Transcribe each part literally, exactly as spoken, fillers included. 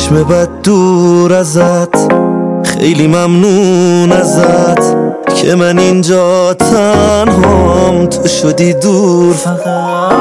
چشم بد دور ازت، خیلی ممنون ازت که من اینجا تنهام، تو شدی دور فقط.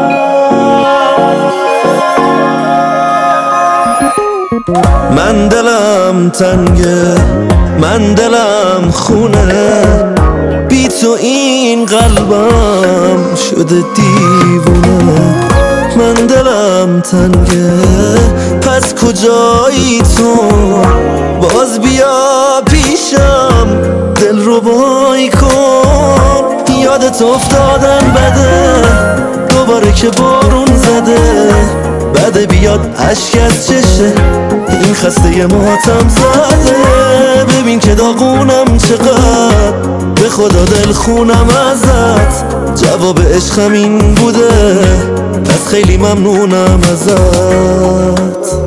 من دلم تنگه، من دلم خونه، بی تو این قلبم شده دیوونه. من دلم تنگه، پس کجایی تو؟ باز بیا پیشم، دل رو بای کن. یادت افتادن بده، دوباره که بارون زده، بده بیاد عشق از چشه این خسته ماتم زده. ببین که داغونم چقدر، به خدا دل خونم ازت، جواب عشقم این بوده، پس خیلی ممنونم ازت.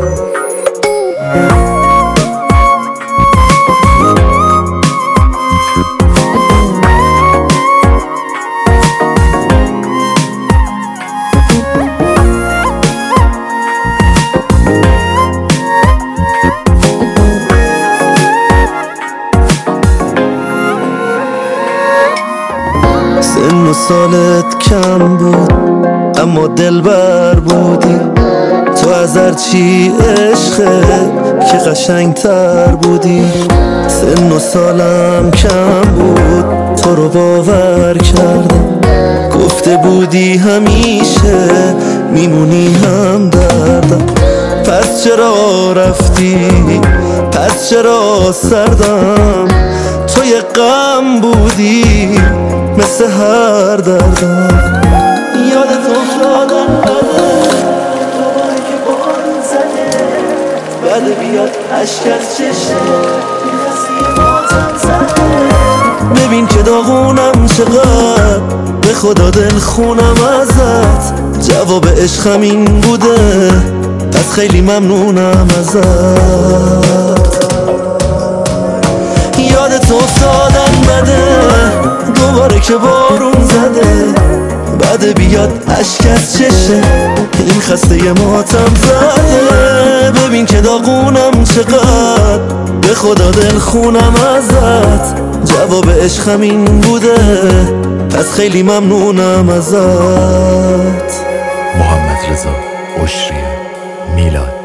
سن و سالت کم بود اما دلبر بودی، تو از هرچی عشقه که قشنگتر بودی. سن و سالم کم بود تو رو باور کردم، گفته بودی همیشه میمونی هم دردم. پس چرا رفتی، پس چرا سردم، تو یه غم بودی مثل هر دردم. یادت افتادن بده، دوباره که بارون زده، بده بیاد عشق از چشم این خسته ماتم زده. ببین که داغونم چقدر، به خدا دل خونم ازت، جواب عشقم این بوده، پس خیلی ممنونم ازت. یادت افتادن بده، دوباره که بارون زده، بده بیاد عشق از چشه این خسته ماتم زده. ببین که داغونم چقدر، به خدا دل خونم ازت، جواب عشقم این بوده، پس خیلی ممنونم ازت. محمد رضا عشری میلاد.